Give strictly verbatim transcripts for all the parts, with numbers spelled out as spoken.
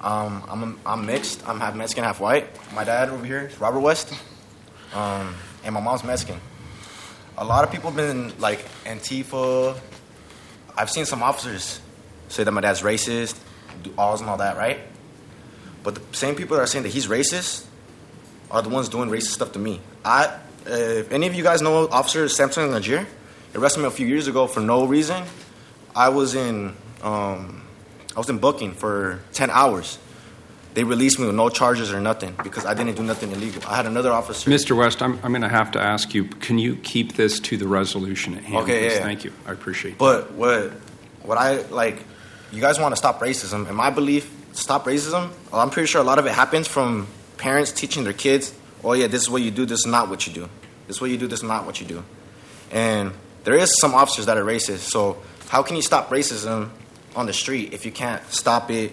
Um, I'm a, I'm mixed. I'm half Mexican, half white. My dad over here is Robert West, um, and my mom's Mexican. A lot of people have been like Antifa. I've seen some officers say that my dad's racist, do alls and all that, right? But the same people that are saying that he's racist are the ones doing racist stuff to me. I, uh, if any of you guys know Officer Samson Najir, he arrested me a few years ago for no reason. I was in, um, I was in booking for ten hours. They released me with no charges or nothing because I didn't do nothing illegal. I had another officer. Mister West, I'm, I'm going to have to ask you, can you keep this to the resolution at hand? Okay, yeah. Thank you. I appreciate it. But what, what I, like, you guys want to stop racism. In my belief, stop racism, well, I'm pretty sure a lot of it happens from parents teaching their kids, oh, yeah, this is what you do, this is not what you do. This is what you do, this is not what you do. And there is some officers that are racist. So how can you stop racism on the street if you can't stop it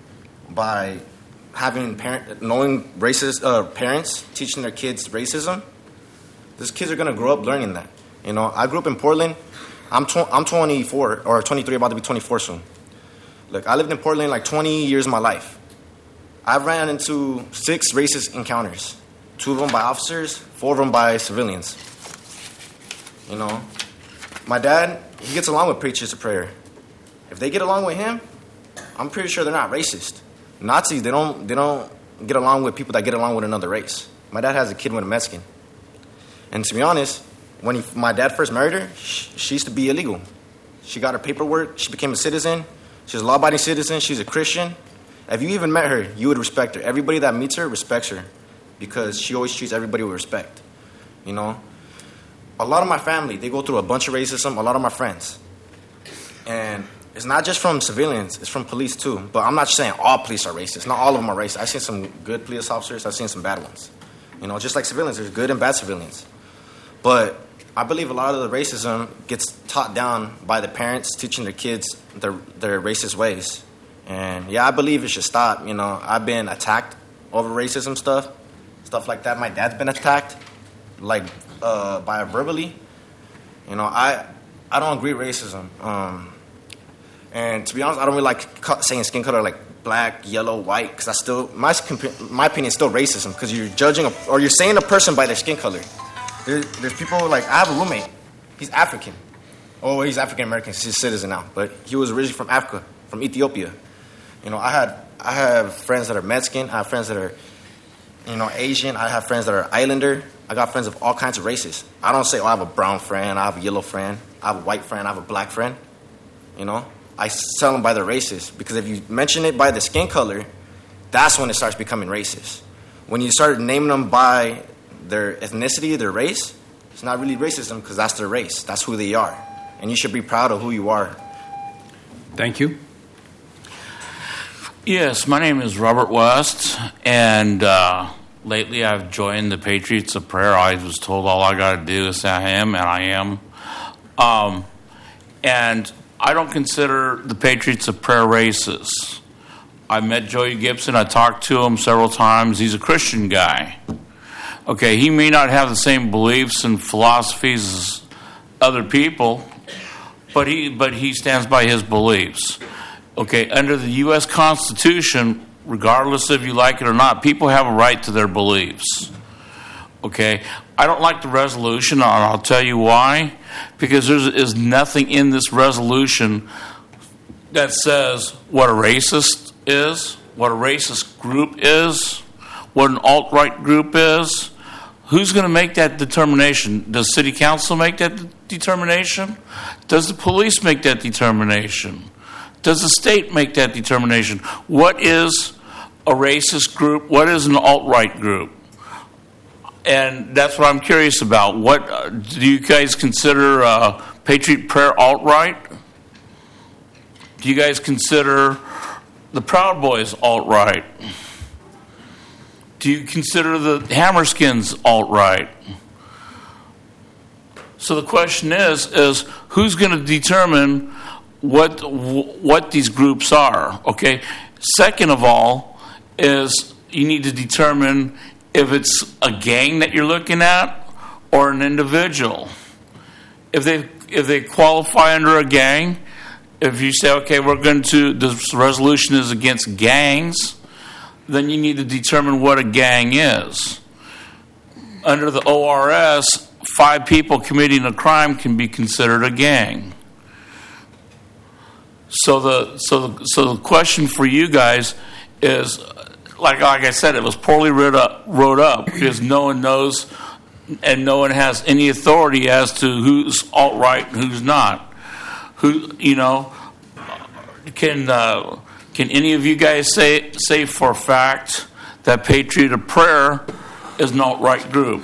by having parent, knowing racist uh, parents teaching their kids racism? These kids are going to grow up learning that. You know, I grew up in Portland. I'm tw- I'm twenty-four or twenty-three, about to be twenty-four soon. Look, I lived in Portland like twenty years of my life. I've ran into six racist encounters. Two of them by officers, four of them by civilians. You know, my dad, he gets along with preachers of prayer. If they get along with him, I'm pretty sure they're not racist. Nazis, they don't they don't get along with people that get along with another race. My dad has a kid with a Mexican. And to be honest, when he, my dad first married her, she, she used to be illegal. She got her paperwork, she became a citizen. She's a law-abiding citizen, she's a Christian. If you even met her, you would respect her. Everybody that meets her respects her because she always treats everybody with respect. You know? A lot of my family, they go through a bunch of racism, a lot of my friends. And it's not just from civilians, it's from police too. But I'm not saying all police are racist. Not all of them are racist. I've seen some good police officers, I've seen some bad ones. You know, just like civilians, there's good and bad civilians. But I believe a lot of the racism gets taught down by the parents teaching their kids their their racist ways. And yeah, I believe it should stop. You know, I've been attacked over racism stuff, stuff like that. My dad's been attacked, like uh, by verbally. You know, I I don't agree with racism. Um, and to be honest, I don't really like saying skin color like black, yellow, white, because I still my my opinion is still racism because you're judging a, or you're saying a person by their skin color. There, there's people like I have a roommate. He's African. Oh, he's African American. He's a citizen now, but he was originally from Africa, from Ethiopia. You know, I had I have friends that are Mexican. I have friends that are, you know, Asian. I have friends that are Islander. I got friends of all kinds of races. I don't say, oh, I have a brown friend. I have a yellow friend. I have a white friend. I have a black friend. You know, I tell them by their races because if you mention it by the skin color, that's when it starts becoming racist. When you start naming them by their ethnicity, their race, it's not really racism because that's their race. That's who they are. And you should be proud of who you are. Thank you. Yes, my name is Robert West, and uh, lately I've joined the Patriots of Prayer. I was told all I got to do is say I am, and I am. Um, and I don't consider the Patriots of Prayer racist. I met Joey Gibson. I talked to him several times. He's a Christian guy. Okay, he may not have the same beliefs and philosophies as other people, but he but he stands by his beliefs. Okay, under the U S Constitution, regardless if you like it or not, people have a right to their beliefs. Okay, I don't like the resolution, and I'll tell you why. Because there is nothing in this resolution that says what a racist is, what a racist group is, what an alt-right group is. Who's going to make that determination? Does city council make that determination? Does the police make that determination? Does the state make that determination? What is a racist group? What is an alt-right group? And that's what I'm curious about. What uh, do you guys consider uh, Patriot Prayer alt-right? Do you guys consider the Proud Boys alt-right? Do you consider the Hammerskins alt-right? So the question is, is who's going to determine what what these groups are? Okay. Second of all, is you need to determine if it's a gang that you're looking at or an individual. If they if they qualify under a gang, if you say, okay, we're going to, this resolution is against gangs, then you need to determine what a gang is. Under the O R S, five people committing a crime can be considered a gang. So the so the, so the question for you guys is, like like I said, it was poorly wrote up, wrote up because no one knows and no one has any authority as to who's alt-right and who's not. Who you know can uh, can any of you guys say say for a fact that Patriot of Prayer is an alt-right group?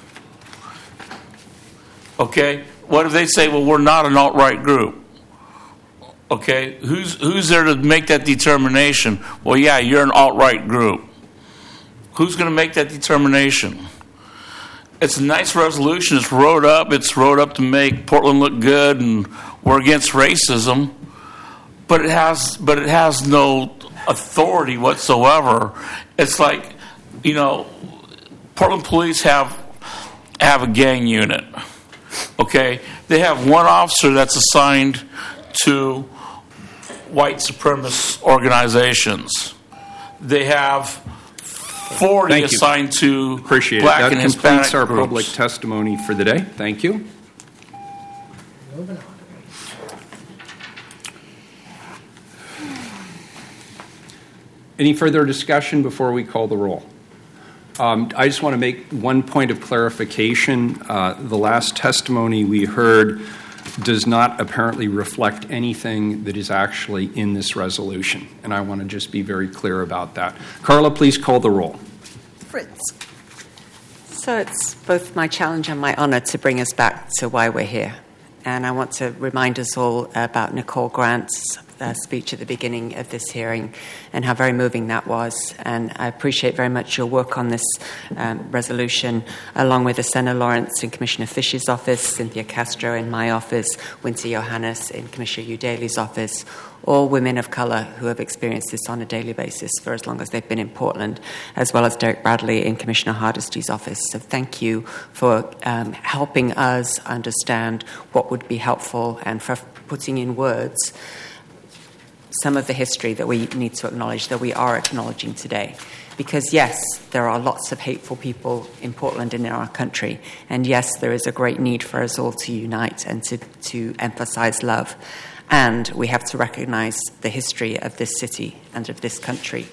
Okay, what if they say, well, we're not an alt-right group? Okay, who's who's there to make that determination? Well, yeah, you're an alt-right group. Who's going to make that determination? It's a nice resolution. It's wrote up. It's wrote up to make Portland look good, and we're against racism. But it has, but it has no authority whatsoever. It's like, you know, Portland police have have a gang unit. Okay, they have one officer that's assigned to white supremacist organizations. They have forty Thank you. assigned to Appreciate black it. That and completes Hispanic our groups. public testimony for the day. Thank you. Any further discussion before we call the roll? Um, I just want to make one point of clarification. Uh, the last testimony we heard does not apparently reflect anything that is actually in this resolution, and I want to just be very clear about that. Carla, please call the roll. Fritz. So it's both my challenge and my honor to bring us back to why we're here. And I want to remind us all about Nicole Grant's uh, speech at the beginning of this hearing and how very moving that was. And I appreciate very much your work on this um, resolution, along with Asena Lawrence in Commissioner Fish's office, Cynthia Castro in my office, Winter Johannes in Commissioner Udaley's office, all women of colour who have experienced this on a daily basis for as long as they've been in Portland, as well as Derek Bradley in Commissioner Hardesty's office. So thank you for um, helping us understand what would be helpful and for putting in words some of the history that we need to acknowledge, that we are acknowledging today. Because yes, there are lots of hateful people in Portland and in our country. And yes, there is a great need for us all to unite and to, to emphasize love. And we have to recognize the history of this city and of this country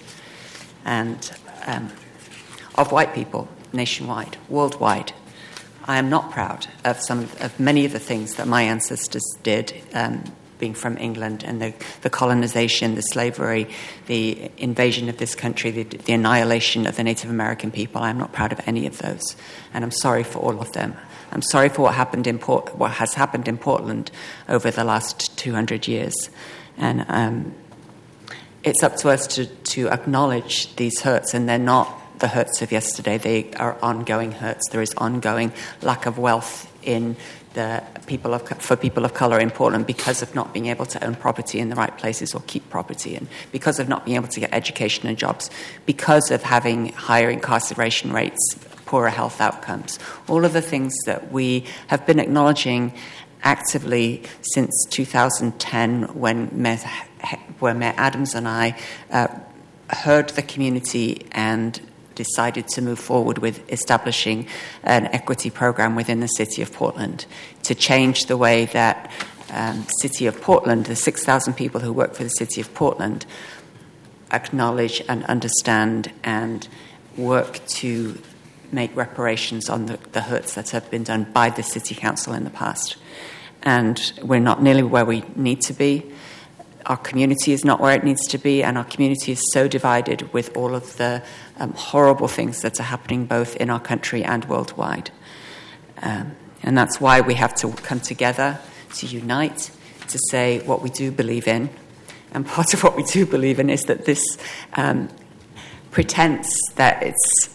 and um, of white people nationwide, worldwide. I am not proud of some of many of the things that my ancestors did, um, being from England, and the, the colonization, the slavery, the invasion of this country, the, the annihilation of the Native American people. I'm not proud of any of those, and I'm sorry for all of them. I'm sorry for what happened in Port- what has happened in Portland over the last two hundred years, and um, it's up to us to, to acknowledge these hurts, and they're not the hurts of yesterday. They are ongoing hurts. There is ongoing lack of wealth in the people of for people of colour in Portland because of not being able to own property in the right places or keep property, and because of not being able to get education and jobs, because of having higher incarceration rates, poorer health outcomes, all of the things that we have been acknowledging actively since two thousand ten when Mayor, when Mayor Adams and I uh, heard the community and decided to move forward with establishing an equity program within the City of Portland to change the way that um, City of Portland, the six thousand people who work for the City of Portland, acknowledge and understand and work to make reparations on the, the hurts that have been done by the City Council in the past. And we're not nearly where we need to be. Our community is not where it needs to be, and our community is so divided with all of the um, horrible things that are happening both in our country and worldwide. Um, and that's why we have to come together, to unite, to say what we do believe in. And part of what we do believe in is that this um, pretense that it's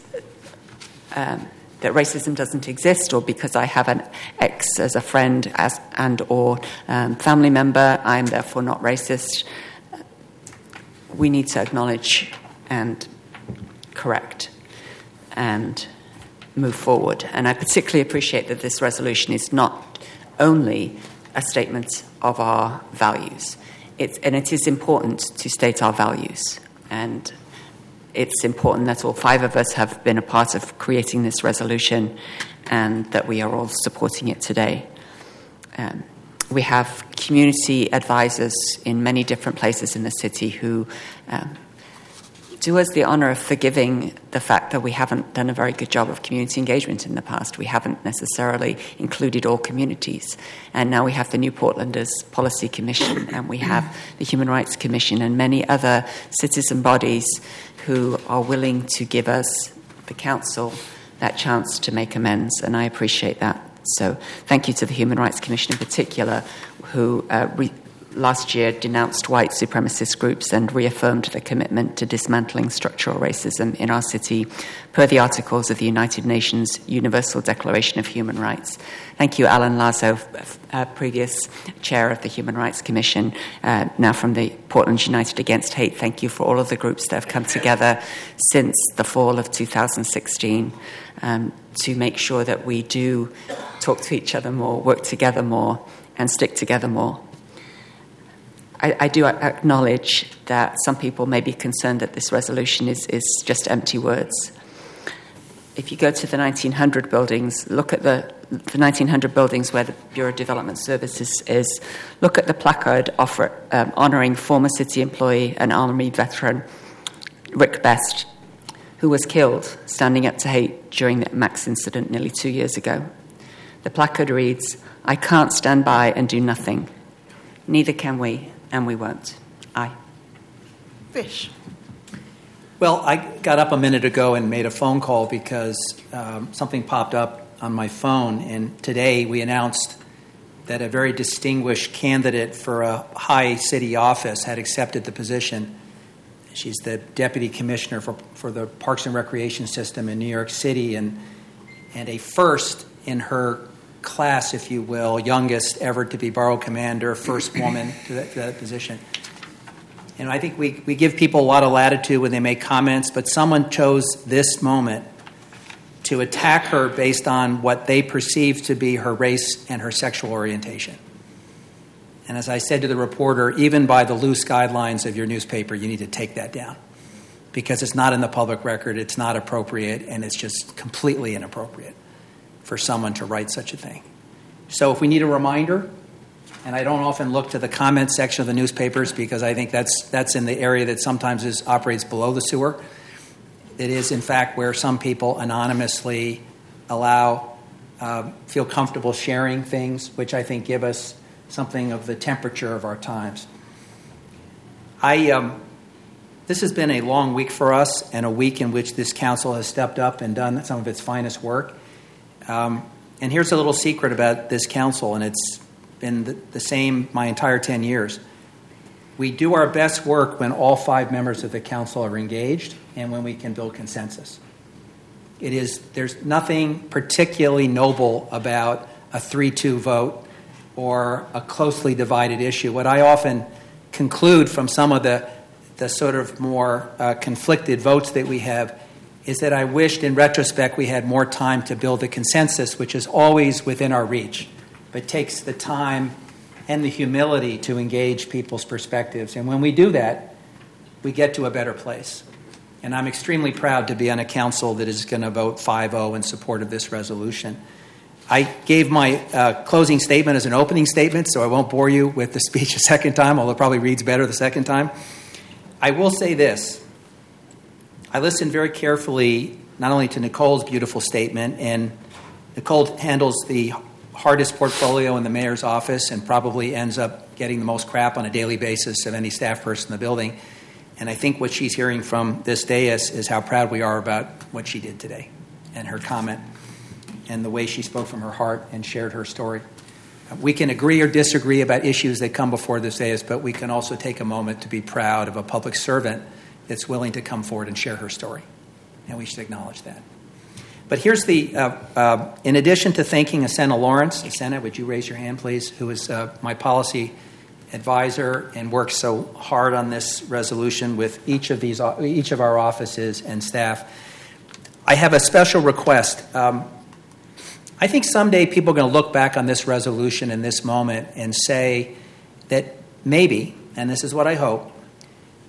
um, that racism doesn't exist, or because I have an ex as a friend as and or um, family member, I'm therefore not racist. We need to acknowledge and correct and move forward. And I particularly appreciate that this resolution is not only a statement of our values. It's, and it is important to state our values. And it's important that all five of us have been a part of creating this resolution and that we are all supporting it today. Um, we have community advisors in many different places in the city who um, do us the honour of forgiving the fact that we haven't done a very good job of community engagement in the past. We haven't necessarily included all communities. And now we have the New Portlanders Policy Commission, and we have the Human Rights Commission and many other citizen bodies who are willing to give us, the council, that chance to make amends, and I appreciate that. So thank you to the Human Rights Commission in particular, who uh, re- last year denounced white supremacist groups and reaffirmed the commitment to dismantling structural racism in our city per the articles of the United Nations Universal Declaration of Human Rights. Thank you, Alan Lazo, uh, previous chair of the Human Rights Commission, uh, now from the Portland United Against Hate. Thank you for all of the groups that have come together since the fall of two thousand sixteen um, to make sure that we do talk to each other more, work together more, and stick together more. I, I do acknowledge that some people may be concerned that this resolution is, is just empty words. If you go to the nineteen hundred buildings, look at the, the nineteen hundred buildings where the Bureau of Development Services is, look at the placard offer, um, honouring former city employee and Army veteran Rick Best, who was killed standing up to hate during the Max incident nearly two years ago. The placard reads, "I can't stand by and do nothing. Neither can we, and we won't." Aye. Fish. Well, I got up a minute ago and made a phone call because um, something popped up on my phone, and today we announced that a very distinguished candidate for a high city office had accepted the position. She's the deputy commissioner for, for the Parks and Recreation System in New York City, and and a first in her class, if you will, youngest ever to be borough commander, first woman to that, to that position. And I think we, we give people a lot of latitude when they make comments, but someone chose this moment to attack her based on what they perceive to be her race and her sexual orientation. And as I said to the reporter, even by the loose guidelines of your newspaper, you need to take that down because it's not in the public record, it's not appropriate, and it's just completely inappropriate for someone to write such a thing. So if we need a reminder, and I don't often look to the comment section of the newspapers because I think that's that's in the area that sometimes is operates below the sewer. It is, in fact, where some people anonymously allow, uh, feel comfortable sharing things, which I think give us something of the temperature of our times. I um, this has been a long week for us and a week in which this council has stepped up and done some of its finest work. Um, and here's a little secret about this council, and it's been the, the same my entire ten years. We do our best work when all five members of the council are engaged and when we can build consensus. It is, there's nothing particularly noble about a three two vote or a closely divided issue. What I often conclude from some of the, the sort of more uh, conflicted votes that we have is that I wished in retrospect we had more time to build a consensus, which is always within our reach, but takes the time and the humility to engage people's perspectives. And when we do that, we get to a better place. And I'm extremely proud to be on a council that is going to vote five oh in support of this resolution. I gave my uh, closing statement as an opening statement, so I won't bore you with the speech a second time, although it probably reads better the second time. I will say this. I listened very carefully not only to Nicole's beautiful statement, and Nicole handles the hardest portfolio in the mayor's office and probably ends up getting the most crap on a daily basis of any staff person in the building. And I think what she's hearing from this dais is how proud we are about what she did today and her comment and the way she spoke from her heart and shared her story. We can agree or disagree about issues that come before this dais, but we can also take a moment to be proud of a public servant that's willing to come forward and share her story. And we should acknowledge that. But here's the, uh, uh, in addition to thanking Asena Lawrence, Asena, would you raise your hand, please, who is uh, my policy advisor and worked so hard on this resolution with each of these, each of our offices and staff. I have a special request. Um, I think someday people are going to look back on this resolution in this moment and say that maybe, and this is what I hope,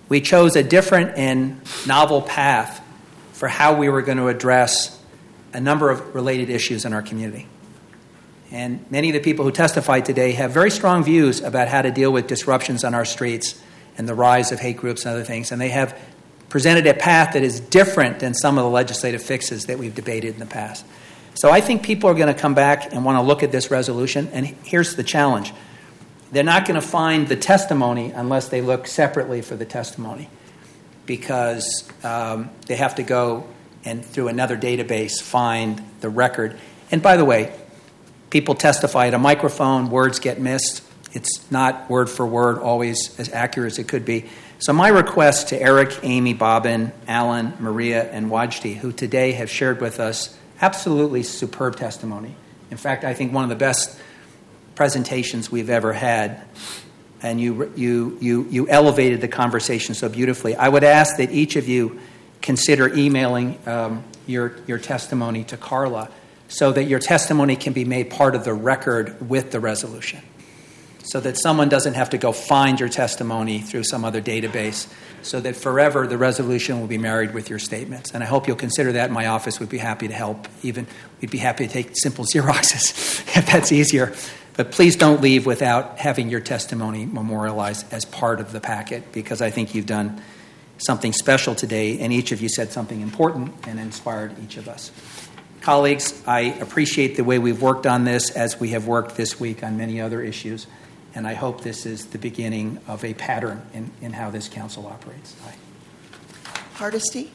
we chose a different and novel path for how we were going to address a number of related issues in our community. And many of the people who testified today have very strong views about how to deal with disruptions on our streets and the rise of hate groups and other things. And they have presented a path that is different than some of the legislative fixes that we've debated in the past. So I think people are going to come back and want to look at this resolution. And here's the challenge. They're not going to find the testimony unless they look separately for the testimony, because um, they have to go and through another database find the record. And by the way, people testify at a microphone, words get missed. It's not word for word always as accurate as it could be. So my request to Eric, Amy, Bobbin, Alan, Maria, and Wajdi, who today have shared with us absolutely superb testimony. In fact, I think one of the best presentations we've ever had, and you you you you elevated the conversation so beautifully. I would ask that each of you consider emailing um, your your testimony to Carla, so that your testimony can be made part of the record with the resolution, so that someone doesn't have to go find your testimony through some other database, so that forever the resolution will be married with your statements. And I hope you'll consider that. My office would be happy to help. Even we'd be happy to take simple Xeroxes if that's easier. But please don't leave without having your testimony memorialized as part of the packet, because I think you've done something special today, and each of you said something important and inspired each of us. Colleagues, I appreciate the way we've worked on this, as we have worked this week on many other issues, and I hope this is the beginning of a pattern in, in how this council operates. Aye. Hardesty?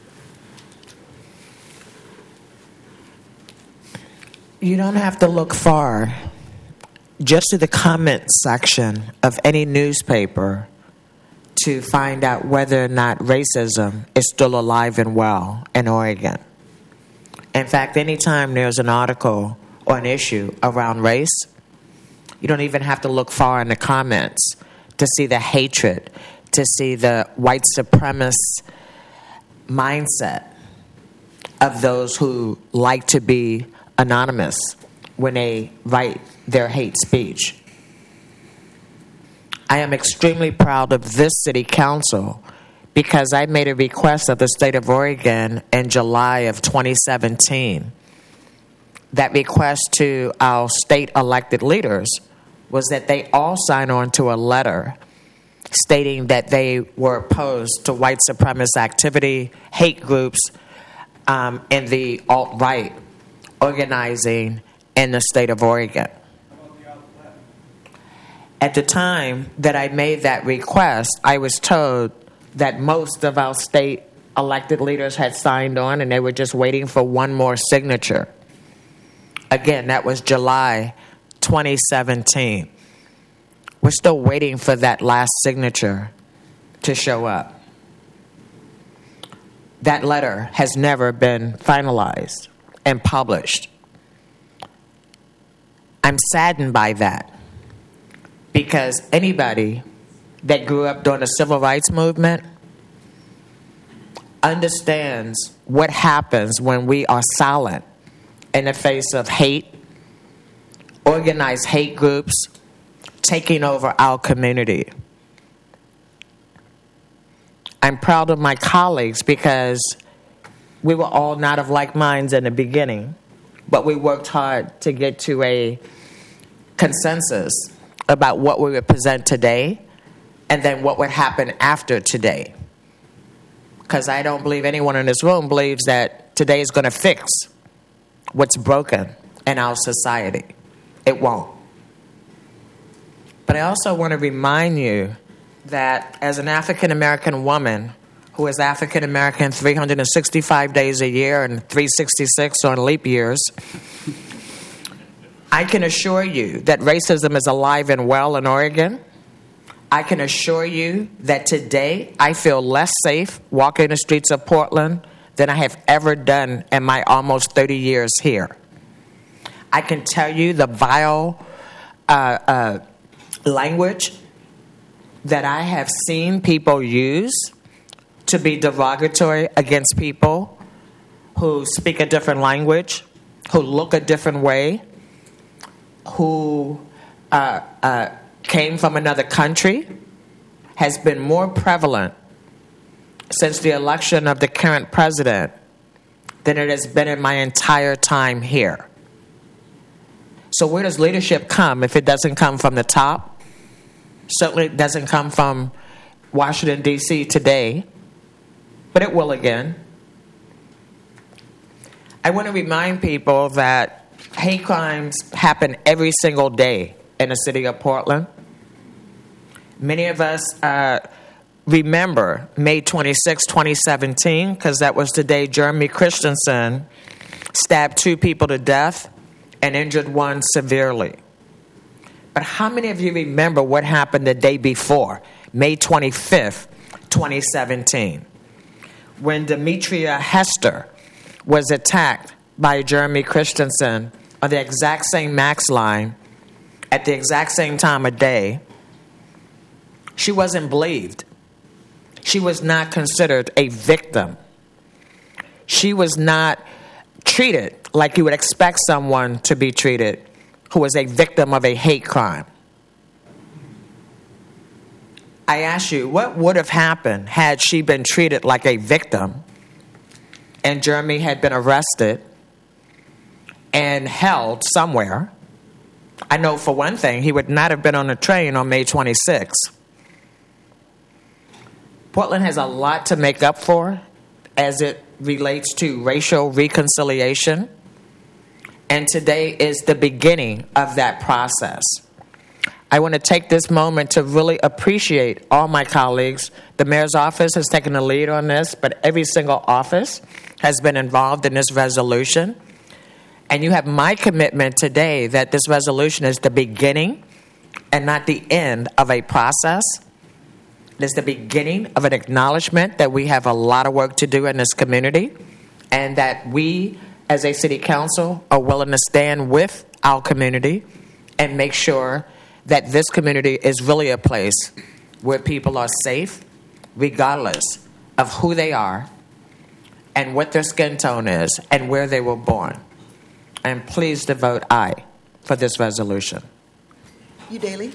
You don't have to look far. Just to the comment section of any newspaper to find out whether or not racism is still alive and well in Oregon. In fact, anytime there's an article or an issue around race, you don't even have to look far in the comments to see the hatred, to see the white supremacist mindset of those who like to be anonymous when they write their hate speech. I am extremely proud of this city council because I made a request of the state of Oregon in July of twenty seventeen. That request to our state elected leaders was that they all sign on to a letter stating that they were opposed to white supremacist activity, hate groups, um, and the alt-right organizing in the state of Oregon. At the time that I made that request, I was told that most of our state elected leaders had signed on and they were just waiting for one more signature. Again, that was July twenty seventeen. We're still waiting for that last signature to show up. That letter has never been finalized and published. I'm saddened by that, because anybody that grew up during the civil rights movement understands what happens when we are silent in the face of hate, organized hate groups taking over our community. I'm proud of my colleagues because we were all not of like minds in the beginning, but we worked hard to get to a consensus about what we would present today and then what would happen after today. Because I don't believe anyone in this room believes that today is going to fix what's broken in our society. It won't. But I also want to remind you that as an African American woman who is African American three hundred sixty-five days a year and three hundred sixty-six on leap years, I can assure you that racism is alive and well in Oregon. I can assure you that today I feel less safe walking the streets of Portland than I have ever done in my almost thirty years here. I can tell you the vile uh, uh, language that I have seen people use to be derogatory against people who speak a different language, who look a different way, who uh, uh, came from another country, has been more prevalent since the election of the current president than it has been in my entire time here. So where does leadership come if it doesn't come from the top? Certainly it doesn't come from Washington, D C today, but it will again. I want to remind people that hate crimes happen every single day in the city of Portland. Many of us uh, remember May twenty-sixth, twenty seventeen, because that was the day Jeremy Christensen stabbed two people to death and injured one severely. But how many of you remember what happened the day before, May twenty-fifth, twenty seventeen, when Demetria Hester was attacked by Jeremy Christensen on the exact same Max line at the exact same time of day? She wasn't believed. She was not considered a victim. She was not treated like you would expect someone to be treated who was a victim of a hate crime. I ask you, what would have happened had she been treated like a victim and Jeremy had been arrested and held somewhere? I know for one thing, he would not have been on a train on May twenty-sixth. Portland has a lot to make up for as it relates to racial reconciliation, and today is the beginning of that process. I want to take this moment to really appreciate all my colleagues. The mayor's office has taken the lead on this, but every single office has been involved in this resolution. And you have my commitment today that this resolution is the beginning and not the end of a process. It is the beginning of an acknowledgement that we have a lot of work to do in this community, and that we, as a city council, are willing to stand with our community and make sure that this community is really a place where people are safe, regardless of who they are and what their skin tone is and where they were born. I'm pleased to vote aye for this resolution. Udaley?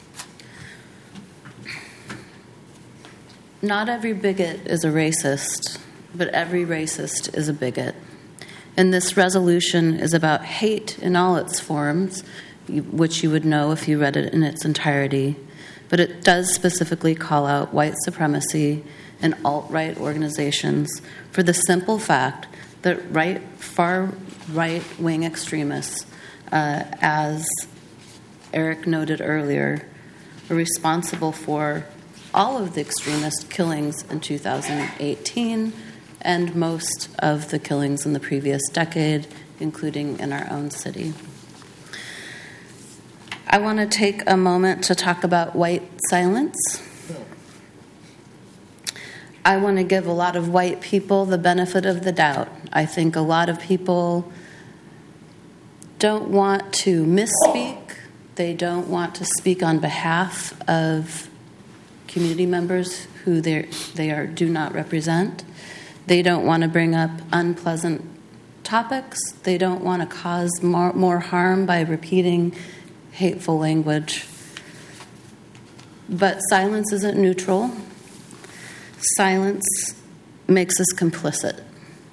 Not every bigot is a racist, but every racist is a bigot. And this resolution is about hate in all its forms, which you would know if you read it in its entirety. But it does specifically call out white supremacy and alt-right organizations for the simple fact that right, far right-wing extremists, uh, as Eric noted earlier, are responsible for all of the extremist killings in two thousand eighteen and most of the killings in the previous decade, including in our own city. I want to take a moment to talk about white silence. I want to give a lot of white people the benefit of the doubt. I think a lot of people don't want to misspeak. They don't want to speak on behalf of community members who they are do not represent. They don't want to bring up unpleasant topics. They don't want to cause more, more harm by repeating hateful language. But silence isn't neutral. Silence makes us complicit.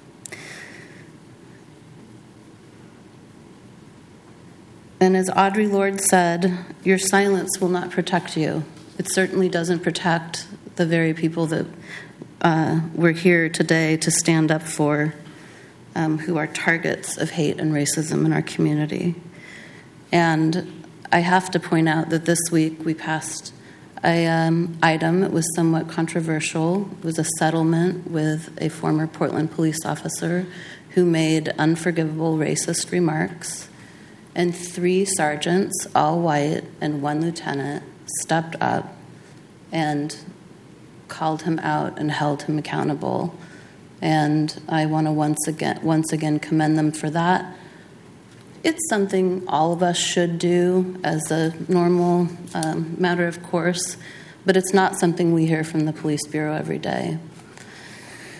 And as Audre Lorde said, your silence will not protect you. It certainly doesn't protect the very people that uh, we're here today to stand up for, um, who are targets of hate and racism in our community. And I have to point out that this week we passed a um, item. It was somewhat controversial. It was a settlement with a former Portland police officer who made unforgivable racist remarks. And three sergeants, all white, and one lieutenant stepped up and called him out and held him accountable. And I want to once again, once again commend them for that. It's something all of us should do as a normal um, matter of course, but it's not something we hear from the Police Bureau every day.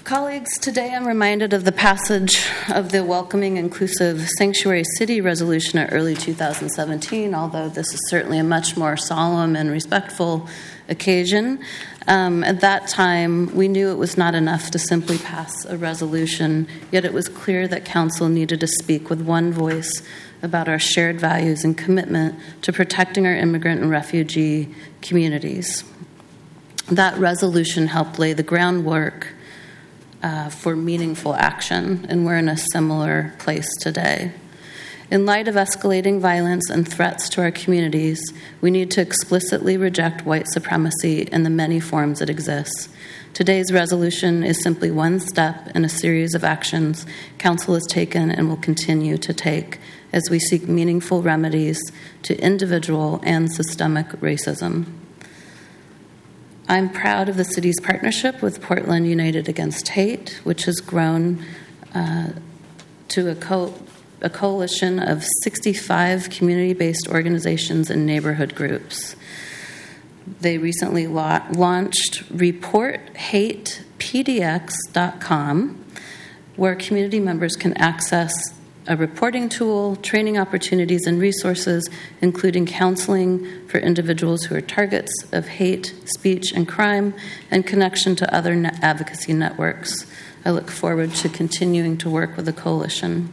Colleagues, today I'm reminded of the passage of the Welcoming Inclusive Sanctuary City resolution at early two thousand seventeen, although this is certainly a much more solemn and respectful occasion. Um, at that time, we knew it was not enough to simply pass a resolution, yet it was clear that Council needed to speak with one voice about our shared values and commitment to protecting our immigrant and refugee communities. That resolution helped lay the groundwork uh, for meaningful action, and we're in a similar place today. In light of escalating violence and threats to our communities, we need to explicitly reject white supremacy in the many forms it exists. Today's resolution is simply one step in a series of actions Council has taken and will continue to take as we seek meaningful remedies to individual and systemic racism. I'm proud of the city's partnership with Portland United Against Hate, which has grown uh, to a co- a coalition of sixty-five community-based organizations and neighborhood groups. They recently la- launched report hate p d x dot com, where community members can access a reporting tool, training opportunities, and resources, including counseling for individuals who are targets of hate, speech, and crime, and connection to other net advocacy networks. I look forward to continuing to work with the coalition.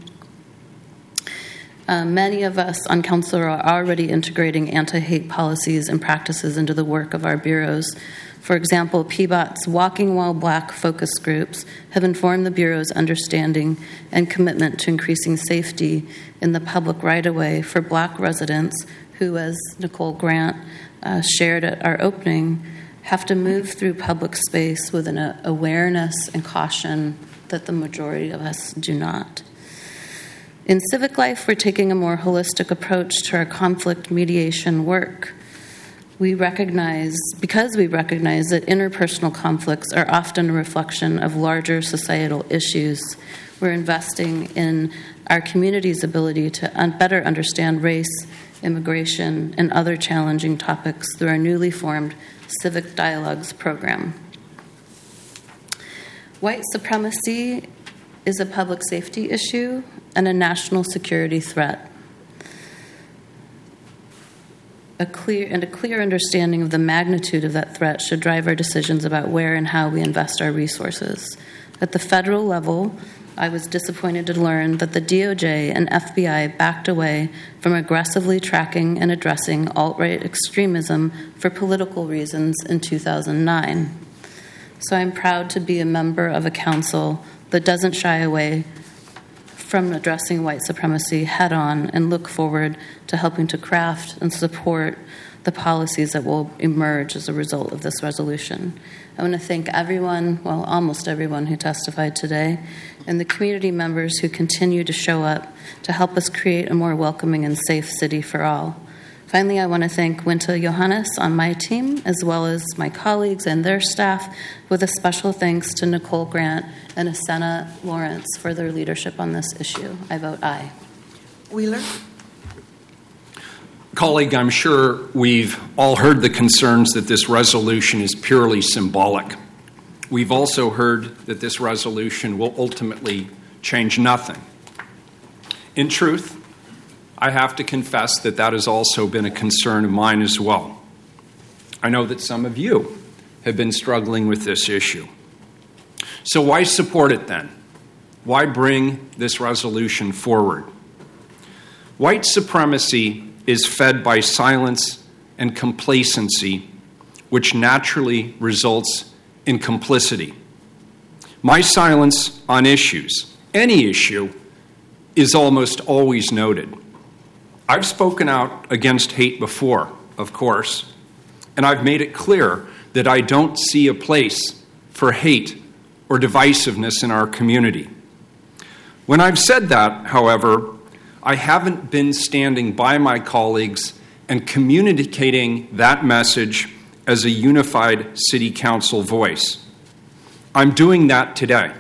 Uh, many of us on Council are already integrating anti-hate policies and practices into the work of our bureaus. For example, P B O T's Walking While Black focus groups have informed the Bureau's understanding and commitment to increasing safety in the public right-of-way for Black residents who, as Nicole Grant uh, shared at our opening, have to move through public space with an uh, awareness and caution that the majority of us do not. In civic life, we're taking a more holistic approach to our conflict mediation work. We recognize, because we recognize that interpersonal conflicts are often a reflection of larger societal issues, we're investing in our community's ability to un- better understand race, immigration, and other challenging topics through our newly formed Civic Dialogues program. White supremacy is a public safety issue and a national security threat. A clear and a clear understanding of the magnitude of that threat should drive our decisions about where and how we invest our resources. At the federal level, I was disappointed to learn that the D O J and F B I backed away from aggressively tracking and addressing alt-right extremism for political reasons in two thousand nine. So I'm proud to be a member of a council that doesn't shy away from addressing white supremacy head-on and look forward to helping to craft and support the policies that will emerge as a result of this resolution. I want to thank everyone, well, almost everyone who testified today, and the community members who continue to show up to help us create a more welcoming and safe city for all. Finally, I want to thank Winta Johannes on my team, as well as my colleagues and their staff, with a special thanks to Nicole Grant and Asena Lawrence for their leadership on this issue. I vote aye. Wheeler? Colleague, I'm sure we've all heard the concerns that this resolution is purely symbolic. We've also heard that this resolution will ultimately change nothing. In truth, I have to confess that that has also been a concern of mine as well. I know that some of you have been struggling with this issue. So why support it then? Why bring this resolution forward? White supremacy is fed by silence and complacency, which naturally results in complicity. My silence on issues, any issue, is almost always noted. I've spoken out against hate before, of course, and I've made it clear that I don't see a place for hate or divisiveness in our community. When I've said that, however, I haven't been standing by my colleagues and communicating that message as a unified city council voice. I'm doing that today.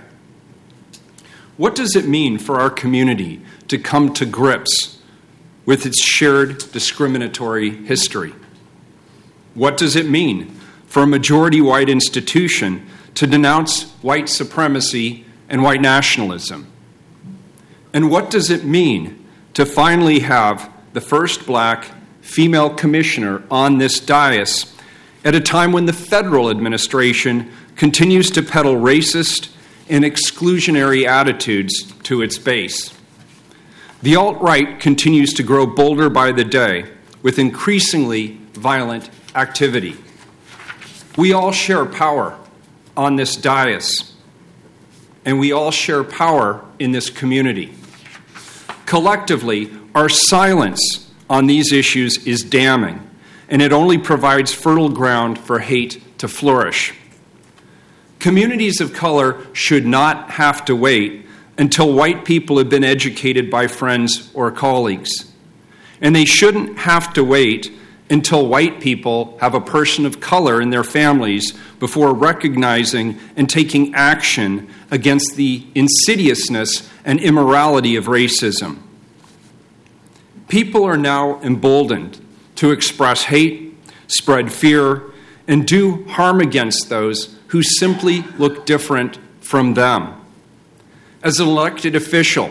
What does it mean for our community to come to grips with its shared discriminatory history? What does it mean for a majority white institution to denounce white supremacy and white nationalism? And what does it mean to finally have the first black female commissioner on this dais at a time when the federal administration continues to peddle racist and exclusionary attitudes to its base? The alt-right continues to grow bolder by the day with increasingly violent activity. We all share power on this dais, and we all share power in this community. Collectively, our silence on these issues is damning, and it only provides fertile ground for hate to flourish. Communities of color should not have to wait until white people have been educated by friends or colleagues. And they shouldn't have to wait until white people have a person of color in their families before recognizing and taking action against the insidiousness and immorality of racism. People are now emboldened to express hate, spread fear, and do harm against those who simply look different from them. As an elected official,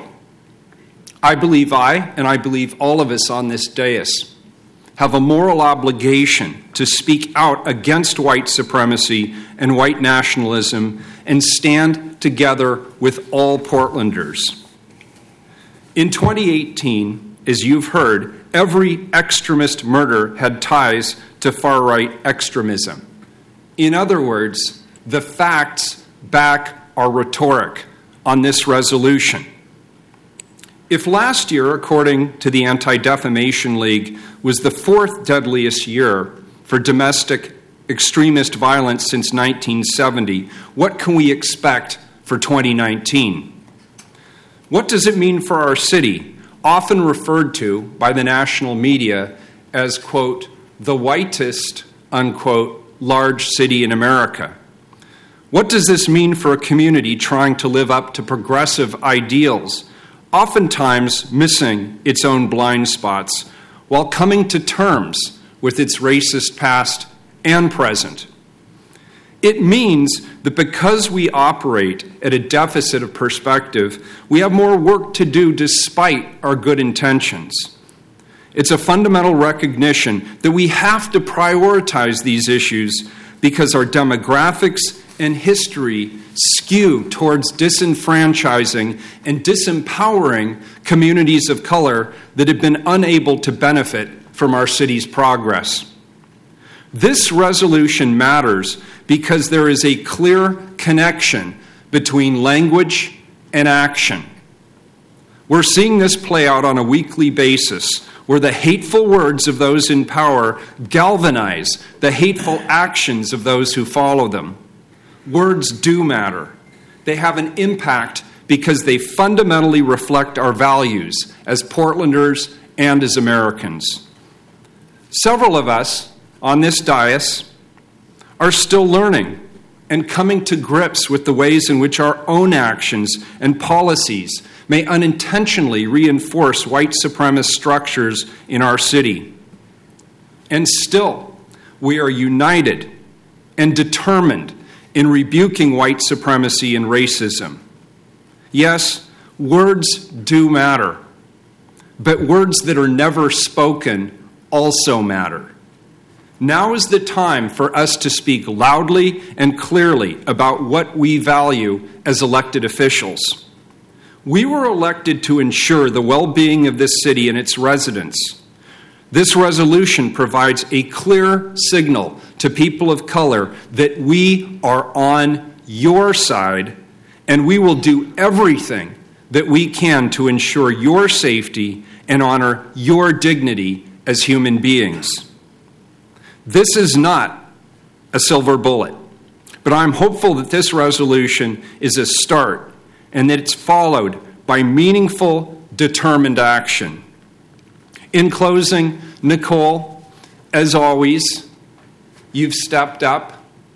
I believe I, and I believe all of us on this dais, have a moral obligation to speak out against white supremacy and white nationalism and stand together with all Portlanders. In twenty eighteen, as you've heard, every extremist murder had ties to far-right extremism. In other words, the facts back our rhetoric on this resolution. If last year, according to the Anti-Defamation League, was the fourth deadliest year for domestic extremist violence since nineteen seventy, what can we expect for twenty nineteen? What does it mean for our city, often referred to by the national media as, quote, the whitest, unquote, large city in America? What does this mean for a community trying to live up to progressive ideals, oftentimes missing its own blind spots, while coming to terms with its racist past and present? It means that because we operate at a deficit of perspective, we have more work to do despite our good intentions. It's a fundamental recognition that we have to prioritize these issues because our demographics and history skew towards disenfranchising and disempowering communities of color that have been unable to benefit from our city's progress. This resolution matters because there is a clear connection between language and action. We're seeing this play out on a weekly basis, where the hateful words of those in power galvanize the hateful actions of those who follow them. Words do matter. They have an impact because they fundamentally reflect our values as Portlanders and as Americans. Several of us on this dais are still learning and coming to grips with the ways in which our own actions and policies may unintentionally reinforce white supremacist structures in our city. And still, we are united and determined in rebuking white supremacy and racism. Yes, words do matter, but words that are never spoken also matter. Now is the time for us to speak loudly and clearly about what we value as elected officials. We were elected to ensure the well-being of this city and its residents. This resolution provides a clear signal to people of color that we are on your side, and we will do everything that we can to ensure your safety and honor your dignity as human beings. This is not a silver bullet, but I'm hopeful that this resolution is a start and that it's followed by meaningful, determined action. In closing, Nicole, as always, you've stepped up.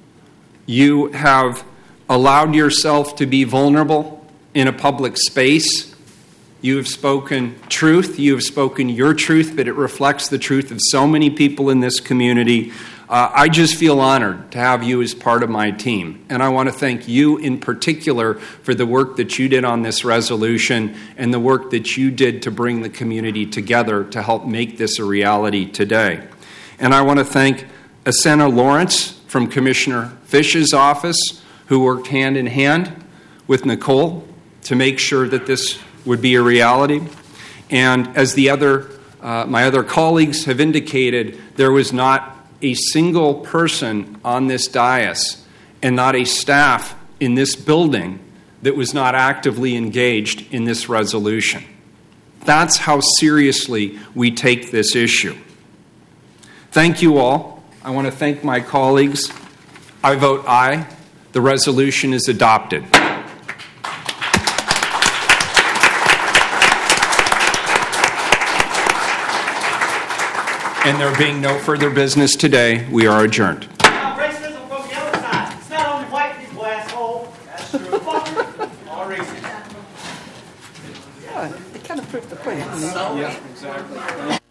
You have allowed yourself to be vulnerable in a public space. You have spoken truth. You have spoken your truth, but it reflects the truth of so many people in this community. Uh, I just feel honored to have you as part of my team. And I want to thank you in particular for the work that you did on this resolution and the work that you did to bring the community together to help make this a reality today. And I want to thank Asena Lawrence from Commissioner Fish's office, who worked hand in hand with Nicole to make sure that this would be a reality. And as the other, uh, my other colleagues have indicated, there was not a single person on this dais and not a staff in this building that was not actively engaged in this resolution. That's how seriously we take this issue. Thank you all. I want to thank my colleagues. I vote aye. The resolution is adopted. And there being no further business today, we are adjourned. Now, racism from the other side. It's not only white people, asshole. That's true. Fucker. All racism. Oh, it kind of proved the point. Yeah, exactly.